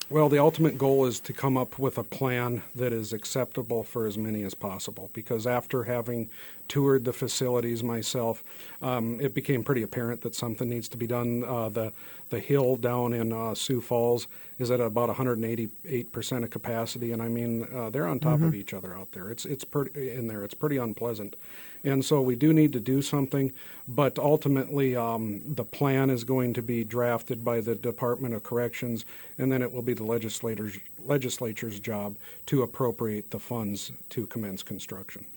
Well, the ultimate goal is to come up with a plan that is acceptable for as many as possible, because after having toured the facilities myself, it became pretty apparent that something needs to be done. The hill down in Sioux Falls is at about 188% of capacity, and I mean they're on top Mm-hmm. of each other out there. It's pretty in there. It's pretty unpleasant, and so we do need to do something. But ultimately, the plan is going to be drafted by the Department of Corrections, and then it will be the legislature's job to appropriate the funds to commence construction.